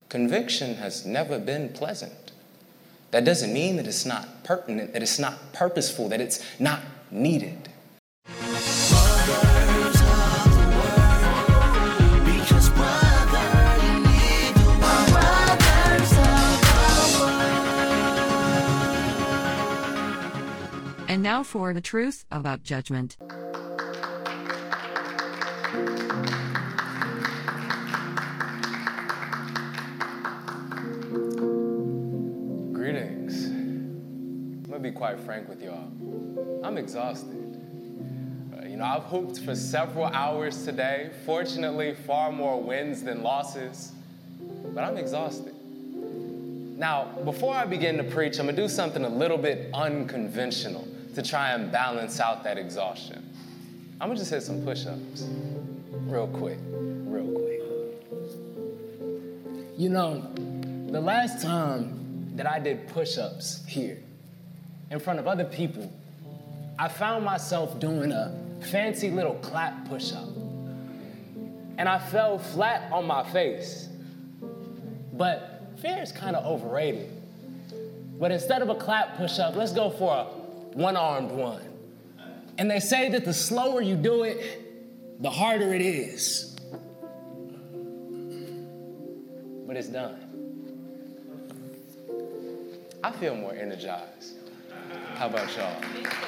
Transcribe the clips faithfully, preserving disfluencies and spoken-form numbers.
conviction has never been pleasant. That doesn't mean that it's not pertinent, that it's not purposeful, that it's not needed. And now for the truth about judgment. Greetings. I'm gonna be quite frank with y'all. I'm exhausted. Uh, you know, I've hooped for several hours today. Fortunately, far more wins than losses, but I'm exhausted. Now, before I begin to preach, I'm gonna do something a little bit unconventional to try and balance out that exhaustion. I'm gonna just hit some push-ups real quick, real quick. You know, the last time that I did push-ups here in front of other people, I found myself doing a fancy little clap push-up. And I fell flat on my face. But fear is kind of overrated. But instead of a clap push-up, let's go for a one-armed one. And they say that the slower you do it, the harder it is. But it's done. I feel more energized. How about y'all?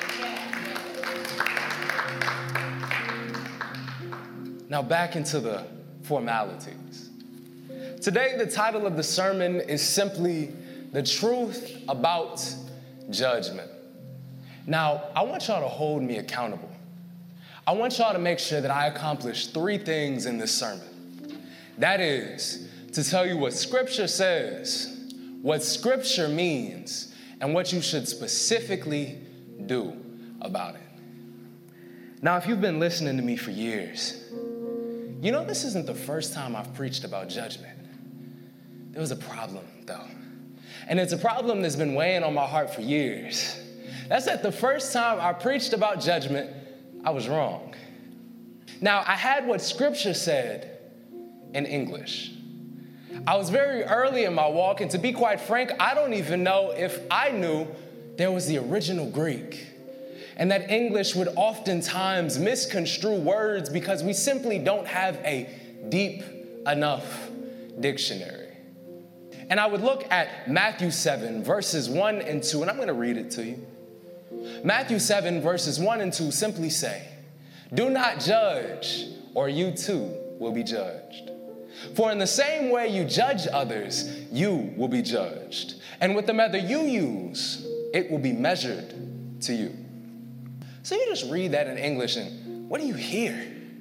Now back into the formalities. Today, the title of the sermon is simply The Truth About Judgment. Now, I want y'all to hold me accountable. I want y'all to make sure that I accomplish three things in this sermon. That is, to tell you what Scripture says, what Scripture means, and what you should specifically do about it. Now, if you've been listening to me for years, you know this isn't the first time I've preached about judgment. There was a problem, though. And it's a problem that's been weighing on my heart for years. That's that the first time I preached about judgment, I was wrong. Now, I had what Scripture said in English. I was very early in my walk, and to be quite frank, I don't even know if I knew there was the original Greek, and that English would oftentimes misconstrue words because we simply don't have a deep enough dictionary. And I would look at Matthew seven, verses one and two, and I'm going to read it to you. Matthew seven, verses one and two simply say, "Do not judge, or you too will be judged. For in the same way you judge others, you will be judged. And with the measure you use, it will be measured to you." So you just read that in English, and what do you hear?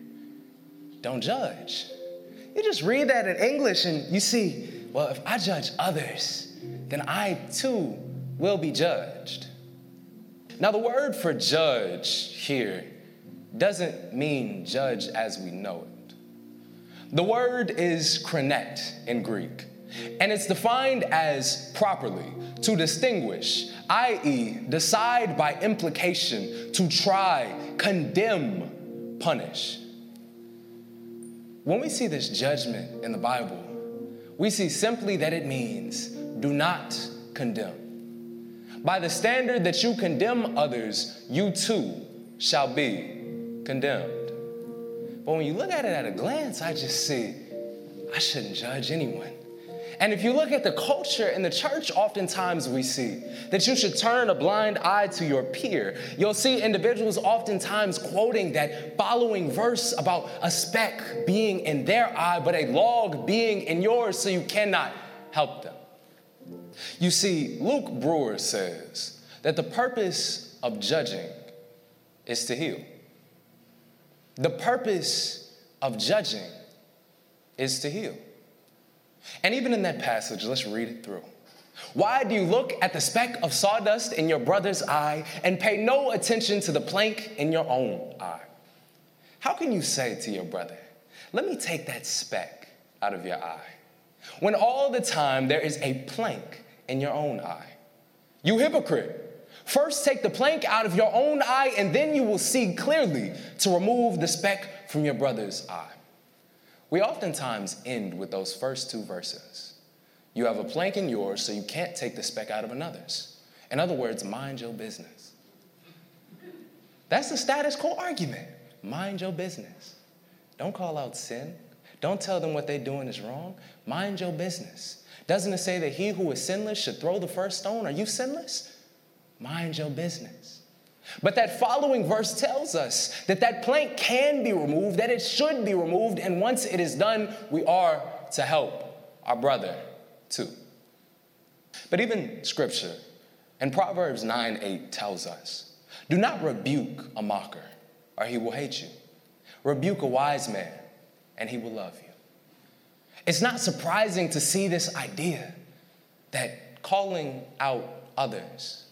Don't judge. You just read that in English, and you see, well, if I judge others, then I too will be judged. Now, the word for judge here doesn't mean judge as we know it. The word is chronet in Greek, and it's defined as properly, to distinguish, that is, decide by implication, to try, condemn, punish. When we see this judgment in the Bible, we see simply that it means do not condemn. By the standard that you condemn others, you too shall be condemned. But when you look at it at a glance, I just see, I shouldn't judge anyone. And if you look at the culture in the church, oftentimes we see that you should turn a blind eye to your peer. You'll see individuals oftentimes quoting that following verse about a speck being in their eye, but a log being in yours, so you cannot help them. You see, Luke Brewer says that the purpose of judging is to heal. The purpose of judging is to heal. And even in that passage, let's read it through. Why do you look at the speck of sawdust in your brother's eye and pay no attention to the plank in your own eye? How can you say to your brother, let me take that speck out of your eye, when all the time there is a plank in your own eye? You hypocrite, first take the plank out of your own eye, and then you will see clearly to remove the speck from your brother's eye. We oftentimes end with those first two verses. You have a plank in yours, so you can't take the speck out of another's. In other words, mind your business. That's the status quo argument. Mind your business. Don't call out sin. Don't tell them what they're doing is wrong. Mind your business. Doesn't it say that he who is sinless should throw the first stone? Are you sinless? Mind your business. But that following verse tells us that that plank can be removed, that it should be removed, and once it is done, we are to help our brother too. But even scripture in Proverbs nine eight tells us, do not rebuke a mocker, or he will hate you. Rebuke a wise man, and he will love you. It's not surprising to see this idea that calling out others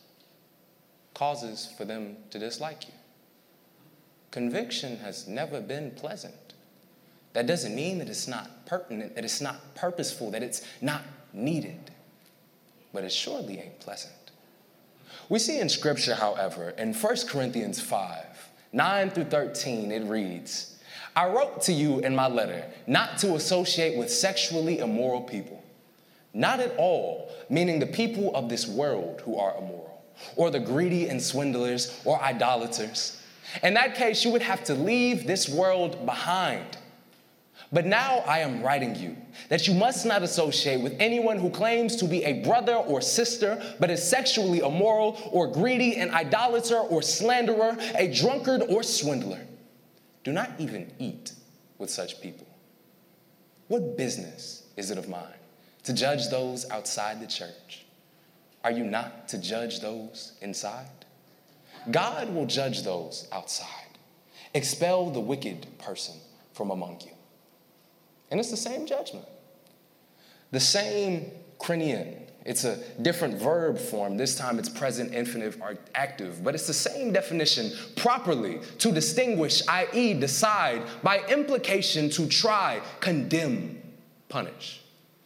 causes for them to dislike you. Conviction has never been pleasant. That doesn't mean that it's not pertinent, that it's not purposeful, that it's not needed. But it surely ain't pleasant. We see in Scripture, however, in First Corinthians five, nine through thirteen, it reads, I wrote to you in my letter not to associate with sexually immoral people. Not at all, meaning the people of this world who are immoral, or the greedy and swindlers, or idolaters. In that case, you would have to leave this world behind. But now I am writing you that you must not associate with anyone who claims to be a brother or sister, but is sexually immoral or greedy, an idolater or slanderer, a drunkard or swindler. Do not even eat with such people. What business is it of mine to judge those outside the church? Are you not to judge those inside? God will judge those outside. Expel the wicked person from among you. And it's the same judgment. The same krinion. It's a different verb form. This time it's present, infinitive, or active. But it's the same definition, properly to distinguish, that is decide, by implication to try, condemn, punish.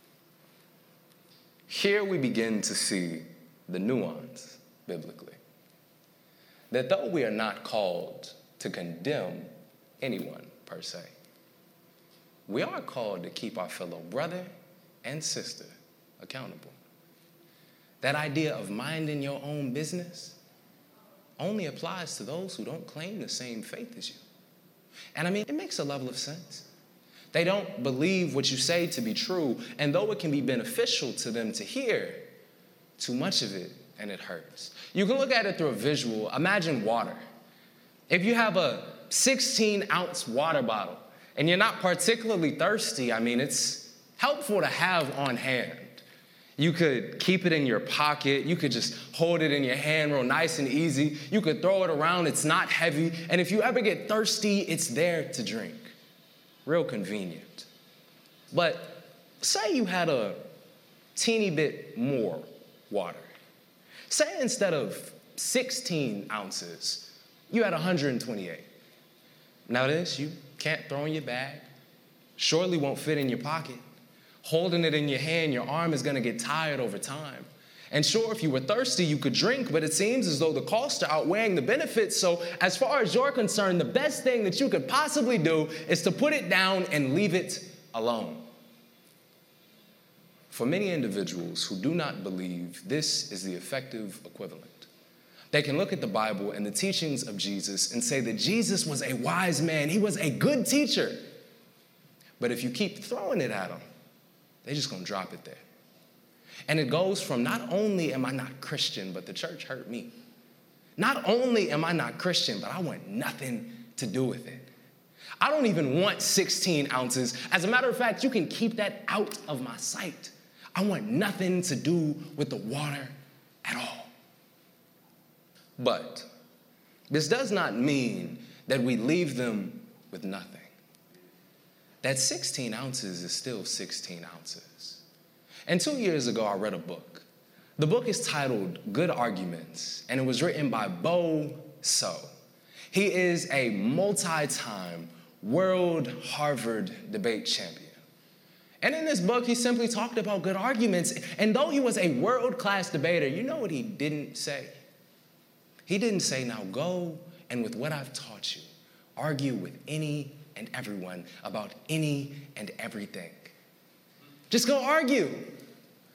Here we begin to see the nuance biblically. That though we are not called to condemn anyone per se, we are called to keep our fellow brother and sister accountable. That idea of minding your own business only applies to those who don't claim the same faith as you. And I mean, it makes a level of sense. They don't believe what you say to be true, and though it can be beneficial to them to hear, too much of it, and it hurts. You can look at it through a visual. Imagine water. If you have a sixteen ounce water bottle, and you're not particularly thirsty, I mean, it's helpful to have on hand. You could keep it in your pocket. You could just hold it in your hand real nice and easy. You could throw it around. It's not heavy. And if you ever get thirsty, it's there to drink. Real convenient. But say you had a teeny bit more water. Say instead of sixteen ounces, you had one hundred twenty-eight. Now this, you can't throw in your bag, surely won't fit in your pocket. Holding it in your hand, your arm is gonna get tired over time. And sure, if you were thirsty, you could drink, but it seems as though the costs are outweighing the benefits. So as far as you're concerned, the best thing that you could possibly do is to put it down and leave it alone. For many individuals who do not believe, this is the effective equivalent. They can look at the Bible and the teachings of Jesus and say that Jesus was a wise man. He was a good teacher. But if you keep throwing it at them, they're just gonna drop it there. And it goes from not only am I not Christian, but the church hurt me. Not only am I not Christian, but I want nothing to do with it. I don't even want sixteen ounces. As a matter of fact, you can keep that out of my sight. I want nothing to do with the water at all. But this does not mean that we leave them with nothing. That sixteen ounces is still sixteen ounces. And two years ago, I read a book. The book is titled Good Arguments, and it was written by Bo So. He is a multi-time world Harvard debate champion. And in this book, he simply talked about good arguments. And though he was a world-class debater, you know what he didn't say? He didn't say, now go and with what I've taught you, argue with any and everyone about any and everything. Just go argue.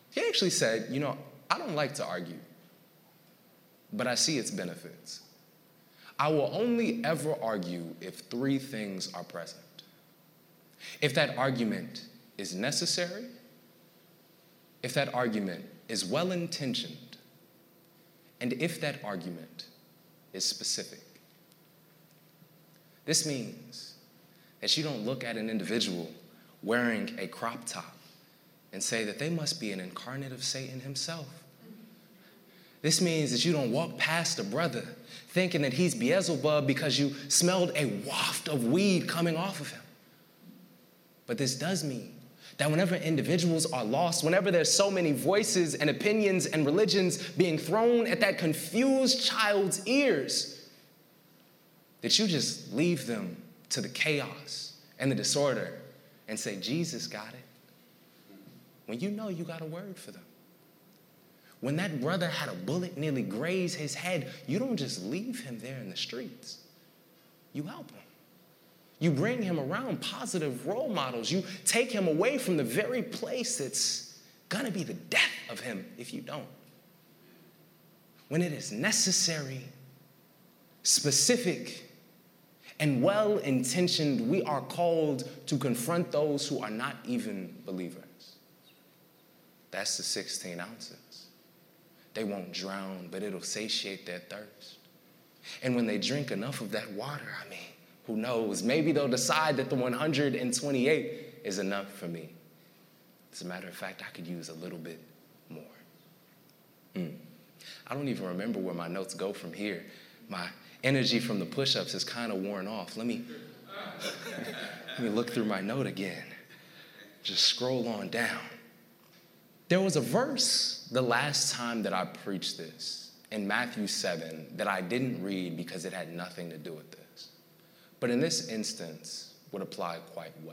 He actually said, you know, I don't like to argue, but I see its benefits. I will only ever argue if three things are present. If that argument is necessary, if that argument is well-intentioned, and if that argument is specific. This means that you don't look at an individual wearing a crop top and say that they must be an incarnate of Satan himself. This means that you don't walk past a brother thinking that he's Beelzebub because you smelled a waft of weed coming off of him. But this does mean that whenever individuals are lost, whenever there's so many voices and opinions and religions being thrown at that confused child's ears, that you just leave them to the chaos and the disorder and say, Jesus got it. When you know you got a word for them. When that brother had a bullet nearly graze his head, you don't just leave him there in the streets. You help him. You bring him around positive role models. You take him away from the very place that's gonna be the death of him if you don't. When it is necessary, specific, and well-intentioned, we are called to confront those who are not even believers. That's the sixteen ounces. They won't drown, but it'll satiate their thirst. And when they drink enough of that water, I mean, who knows? Maybe they'll decide that the one hundred twenty-eight is enough for me. As a matter of fact, I could use a little bit more. Mm. I don't even remember where my notes go from here. My energy from the push-ups is kind of worn off. Let me, let me look through my note again. Just scroll on down. There was a verse the last time that I preached this in Matthew seven that I didn't read because it had nothing to do with this. But in this instance, would apply quite well.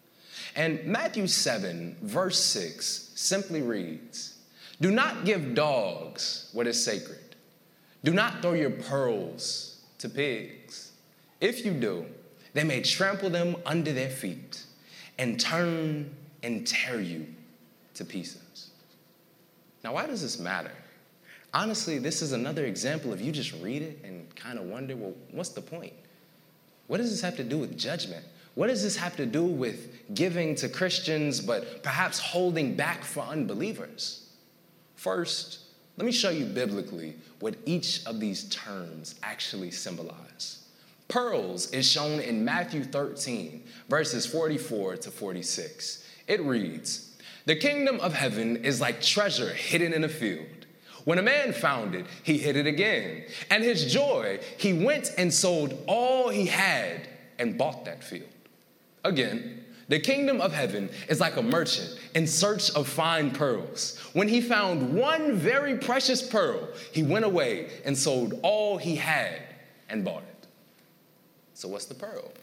And Matthew seven, verse six, simply reads, "Do not give dogs what is sacred. Do not throw your pearls to pigs. If you do, they may trample them under their feet and turn and tear you to pieces." Now, why does this matter? Honestly, this is another example of you just read it and kind of wonder, well, what's the point? What does this have to do with judgment? What does this have to do with giving to Christians, but perhaps holding back for unbelievers? First, let me show you biblically what each of these terms actually symbolize. Pearls is shown in Matthew thirteen, verses forty-four to forty-six. It reads, "The kingdom of heaven is like treasure hidden in a field. When a man found it, he hid it again. And his joy, he went and sold all he had and bought that field." Again, the kingdom of heaven is like a merchant in search of fine pearls. When he found one very precious pearl, he went away and sold all he had and bought it. So what's the pearl?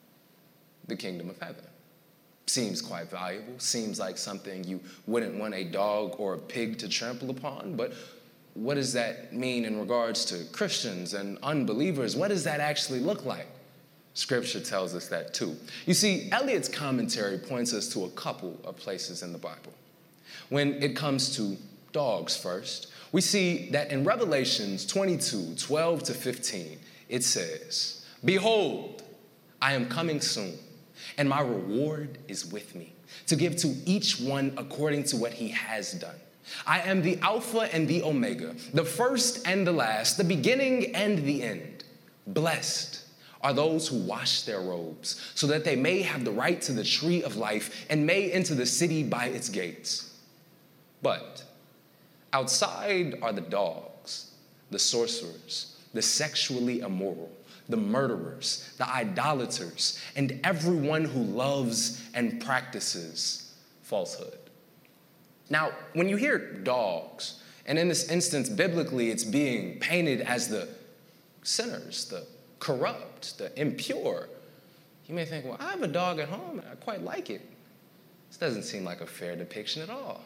The kingdom of heaven. Seems quite valuable, seems like something you wouldn't want a dog or a pig to trample upon, but what does that mean in regards to Christians and unbelievers? What does that actually look like? Scripture tells us that too. You see, Eliot's commentary points us to a couple of places in the Bible. When it comes to dogs first, we see that in Revelations twenty-two, twelve to fifteen, it says, "Behold, I am coming soon, and my reward is with me, to give to each one according to what he has done. I am the Alpha and the Omega, the first and the last, the beginning and the end. Blessed are those who wash their robes, so that they may have the right to the tree of life and may enter the city by its gates. But outside are the dogs, the sorcerers, the sexually immoral, the murderers, the idolaters, and everyone who loves and practices falsehood." Now, when you hear dogs, and in this instance, biblically, it's being painted as the sinners, the corrupt, the impure, you may think, well, I have a dog at home, and I quite like it. This doesn't seem like a fair depiction at all.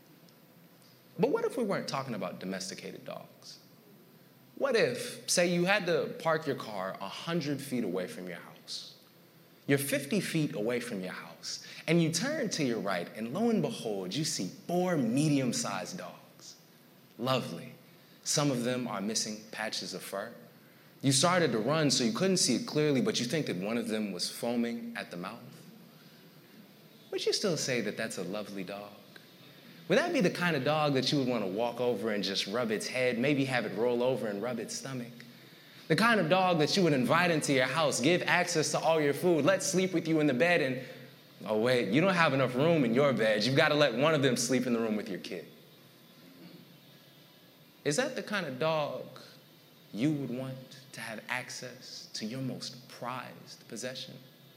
But what if we weren't talking about domesticated dogs? What if, say, you had to park your car one hundred feet away from your house? You're fifty feet away from your house, and you turn to your right, and lo and behold, you see four medium-sized dogs. Lovely. Some of them are missing patches of fur. You started to run, so you couldn't see it clearly, but you think that one of them was foaming at the mouth. Would you still say that that's a lovely dog? Would that be the kind of dog that you would want to walk over and just rub its head, maybe have it roll over and rub its stomach? The kind of dog that you would invite into your house, give access to all your food, let sleep with you in the bed, and, oh wait, you don't have enough room in your bed. You've got to let one of them sleep in the room with your kid. Is that the kind of dog you would want to have access to your most prized possession?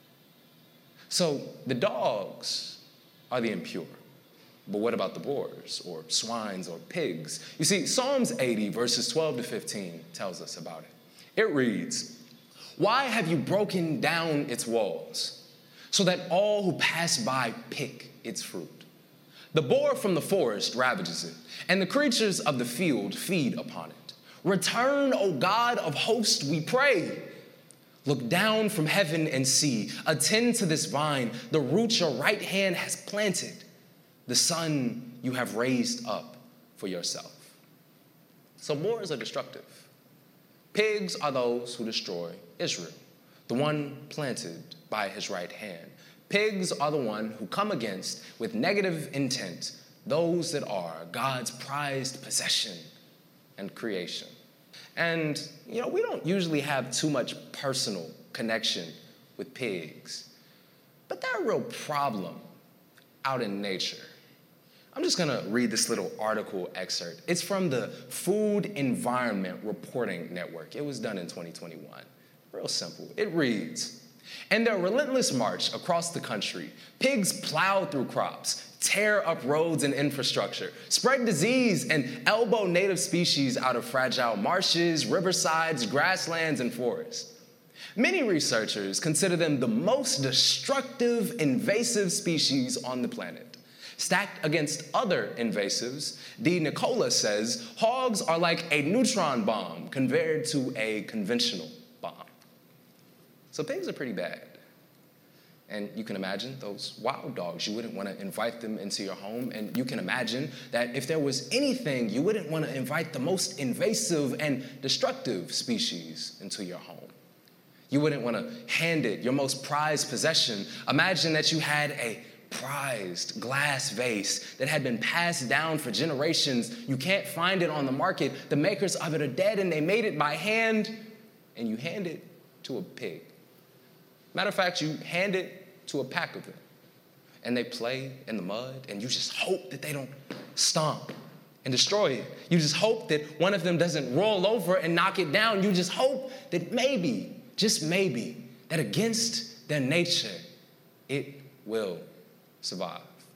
So the dogs are the impure. But what about the boars or swines or pigs? You see, Psalms eighty, verses twelve to fifteen tells us about it. It reads, "Why have you broken down its walls, so that all who pass by pick its fruit? The boar from the forest ravages it, and the creatures of the field feed upon it. Return, O God of hosts, we pray. Look down from heaven and see. Attend to this vine, the root your right hand has planted, the son you have raised up for yourself." So boars are destructive. Pigs are those who destroy Israel, the one planted by his right hand. Pigs are the one who come against, with negative intent, those that are God's prized possession and creation. And, you know, we don't usually have too much personal connection with pigs, but they're a real problem out in nature. I'm just gonna read this little article excerpt. It's from the Food Environment Reporting Network. It was done in twenty twenty-one. Real simple. It reads, "In their relentless march across the country, pigs plow through crops, tear up roads and infrastructure, spread disease, and elbow native species out of fragile marshes, riversides, grasslands, and forests. Many researchers consider them the most destructive invasive species on the planet. Stacked against other invasives, D. Nicola says hogs are like a neutron bomb compared to a conventional bomb." So pigs are pretty bad. And you can imagine those wild dogs. You wouldn't want to invite them into your home. And you can imagine that if there was anything, you wouldn't want to invite the most invasive and destructive species into your home. You wouldn't want to hand it your most prized possession. Imagine that you had a prized glass vase that had been passed down for generations. You can't find it on the market. The makers of it are dead, and they made it by hand, and you hand it to a pig. Matter of fact, you hand it to a pack of them, and they play in the mud, and you just hope that they don't stomp and destroy it. You just hope that one of them doesn't roll over and knock it down. You just hope that maybe, just maybe, that against their nature, it will survive.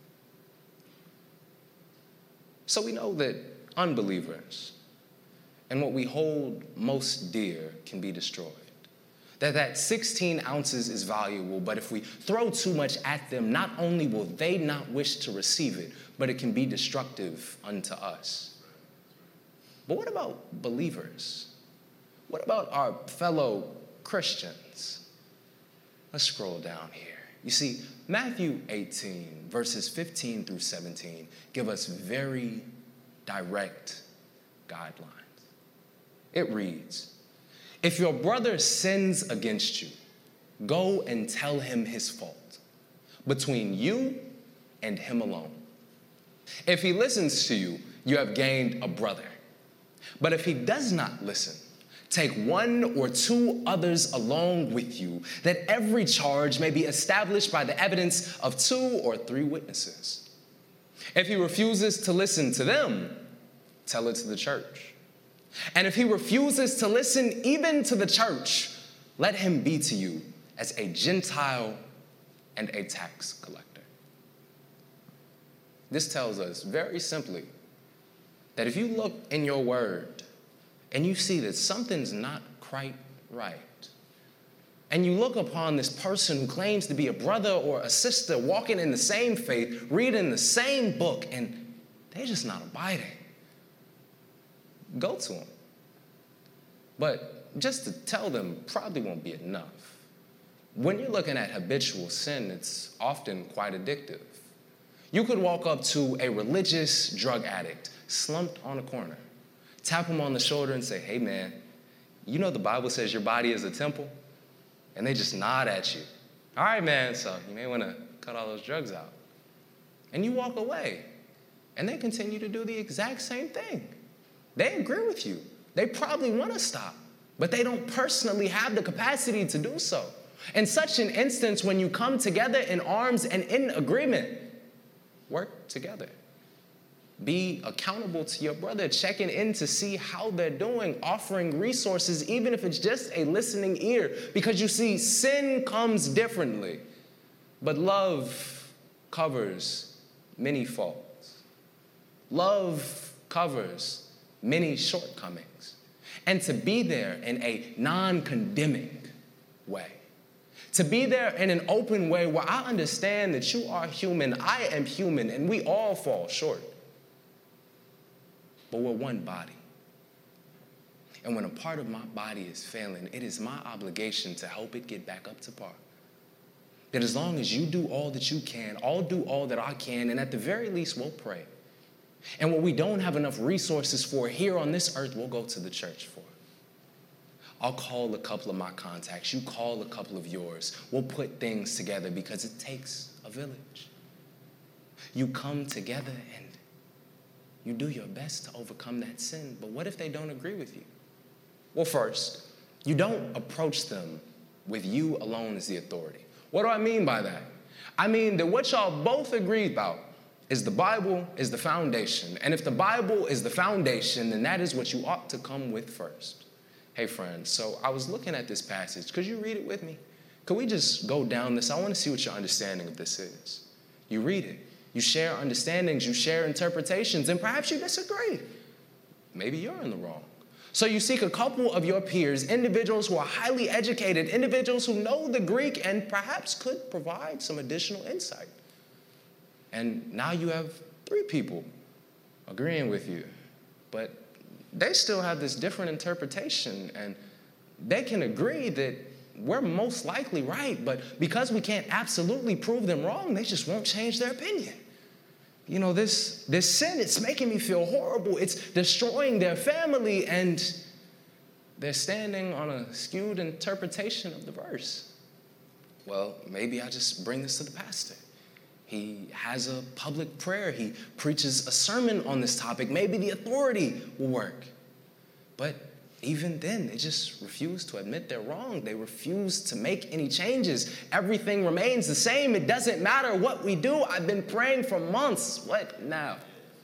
So we know that unbelievers and what we hold most dear can be destroyed. That that sixteen ounces is valuable, but if we throw too much at them, not only will they not wish to receive it, but it can be destructive unto us. But what about believers? What about our fellow Christians? Let's scroll down here. You see, Matthew eighteen, verses fifteen through seventeen, give us very direct guidelines. It reads, "If your brother sins against you, go and tell him his fault, between you and him alone. If he listens to you, you have gained a brother. But if he does not listen, take one or two others along with you, that every charge may be established by the evidence of two or three witnesses. If he refuses to listen to them, tell it to the church. And if he refuses to listen even to the church, let him be to you as a Gentile and a tax collector." This tells us very simply that if you look in your word and you see that something's not quite right, and you look upon this person who claims to be a brother or a sister walking in the same faith, reading the same book, and they're just not abiding, go to them. But just to tell them probably won't be enough. when you're looking at habitual sin, it's often quite addictive. You could walk up to a religious drug addict slumped on a corner, tap him on the shoulder and say, hey man, you know the Bible says your body is a temple? And they just nod at you. All right, man, so you may want to cut all those drugs out. And you walk away, and they continue to do the exact same thing. They agree with you. They probably want to stop, but they don't personally have the capacity to do so. In such an instance, when you come together in arms and in agreement, work together. Be accountable to your brother, checking in to see how they're doing, offering resources, even if it's just a listening ear. Because you see, sin comes differently, but love covers many faults. Love covers many shortcomings. And to be there in a non-condemning way, to be there in an open way where I understand that you are human, I am human, and we all fall short. But we're one body. And when a part of my body is failing, it is my obligation to help it get back up to par. That as long as you do all that you can, I'll do all that I can, and at the very least, we'll pray. And what we don't have enough resources for here on this earth, we'll go to the church for. I'll call a couple of my contacts. You call a couple of yours. We'll put things together because it takes a village. You come together and you do your best to overcome that sin. But what if they don't agree with you? Well, first, you don't approach them with you alone as the authority. What do I mean by that? I mean that what y'all both agree about is the Bible is the foundation. And if the Bible is the foundation, then that is what you ought to come with first. Hey, friends, so I was looking at this passage. Could you read it with me? Could we just go down this? I want to see what your understanding of this is. You read it. You share understandings. You share interpretations. And perhaps you disagree. Maybe you're in the wrong. So you seek a couple of your peers, individuals who are highly educated, individuals who know the Greek and perhaps could provide some additional insight. And now you have three people agreeing with you. But they still have this different interpretation, and they can agree that we're most likely right, but because we can't absolutely prove them wrong, they just won't change their opinion. You know, this, this sin, it's making me feel horrible. It's destroying their family, and they're standing on a skewed interpretation of the verse. Well, maybe I just bring this to the pastor. He has a public prayer. He preaches a sermon on this topic. Maybe the authority will work. But even then, they just refuse to admit they're wrong. They refuse to make any changes. Everything remains the same. It doesn't matter what we do. I've been praying for months. What now?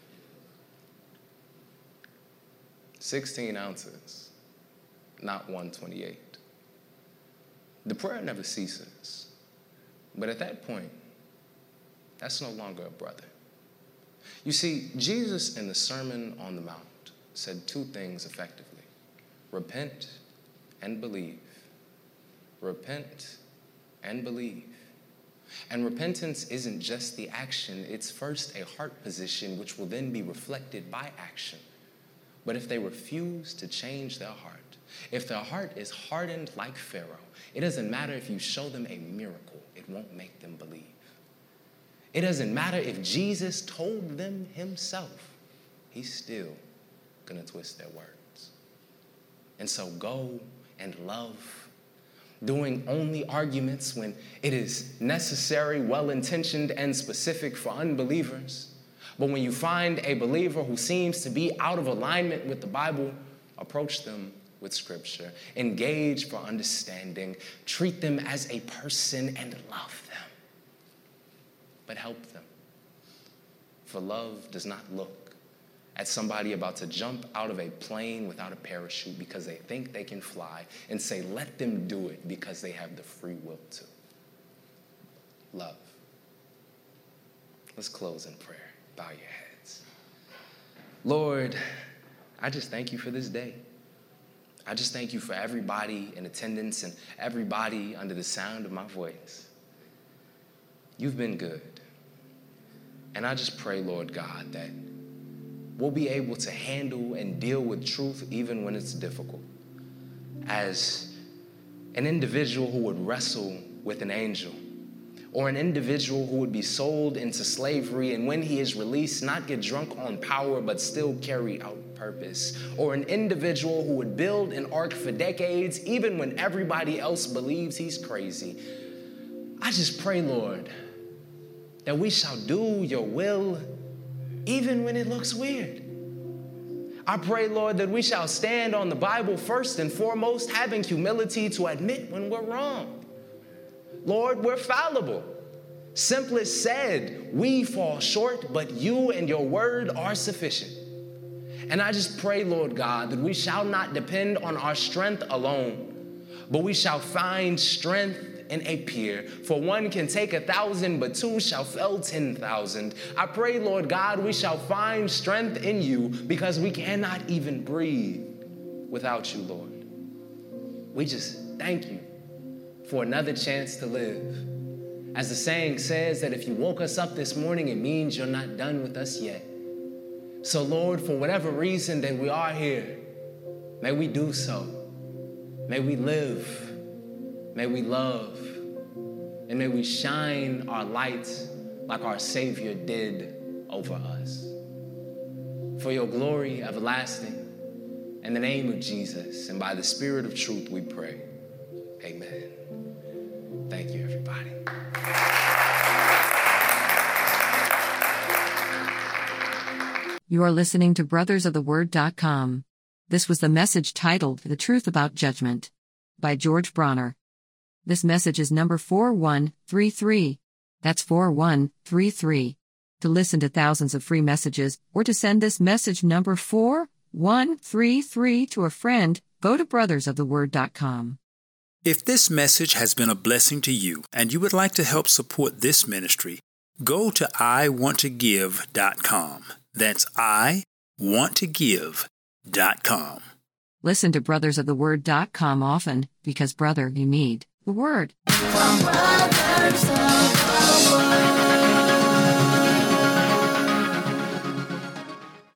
sixteen ounces, not one twenty-eight. The prayer never ceases. But at that point, that's no longer a brother. You see, Jesus in the Sermon on the Mount said two things effectively. Repent and believe. Repent and believe. And repentance isn't just the action. It's first a heart position, which will then be reflected by action. But if they refuse to change their heart, if their heart is hardened like Pharaoh, it doesn't matter if you show them a miracle. It won't make them believe. It doesn't matter if Jesus told them himself. He's still going to twist their words. And so go and love, doing only arguments when it is necessary, well-intentioned, and specific for unbelievers. But when you find a believer who seems to be out of alignment with the Bible, approach them with Scripture. Engage for understanding. Treat them as a person and love them. But help them. For love does not look at somebody about to jump out of a plane without a parachute because they think they can fly and say, let them do it because they have the free will to. Love. Let's close in prayer. Bow your heads. Lord, I just thank you for this day. I just thank you for everybody in attendance and everybody under the sound of my voice. You've been good. And I just pray, Lord God, that we'll be able to handle and deal with truth even when it's difficult. As an individual who would wrestle with an angel. Or an individual who would be sold into slavery and when he is released, not get drunk on power, but still carry out purpose. Or an individual who would build an ark for decades, even when everybody else believes he's crazy. I just pray, Lord, that we shall do your will, even when it looks weird. I pray, Lord, that we shall stand on the Bible first and foremost, having humility to admit when we're wrong. Lord, we're fallible. Simply said, we fall short, but you and your word are sufficient. And I just pray, Lord God, that we shall not depend on our strength alone, but we shall find strength in a peer. For one can take a thousand, but two shall fell ten thousand. I pray, Lord God, we shall find strength in you because we cannot even breathe without you, Lord. We just thank you for another chance to live. As the saying says, that if you woke us up this morning, it means you're not done with us yet. So Lord, for whatever reason that we are here, may we do so. May we live. May we love. And may we shine our light like our Savior did over us. For your glory everlasting, in the name of Jesus, and by the Spirit of truth we pray. Amen. Thank you, everybody. You are listening to brothers of the word dot com. This was the message titled The Truth About Judgment by George Bronner. This message is number four one three three. That's four one three three. To listen to thousands of free messages or to send this message number four one three three to a friend, go to brothers of the word dot com. If this message has been a blessing to you and you would like to help support this ministry, go to I want to give dot com. That's I want to give dot com. Listen to brothers of the word dot com often, because, brother, you need the word. Brothers of the Word.